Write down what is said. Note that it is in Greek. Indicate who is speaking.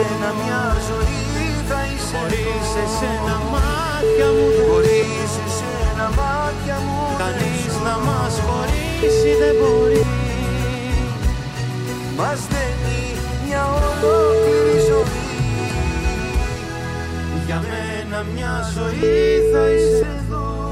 Speaker 1: μένα μια ζωή θα είσαι
Speaker 2: χωρίς εσένα μάτια μου
Speaker 1: χωρίς εσένα μάτια μου
Speaker 2: κανείς να μας χωρίσει δεν μπορεί.
Speaker 1: Μας δένει μια ολόκληρη ζωή.
Speaker 2: Για μένα μια ζωή θα είσαι εδώ.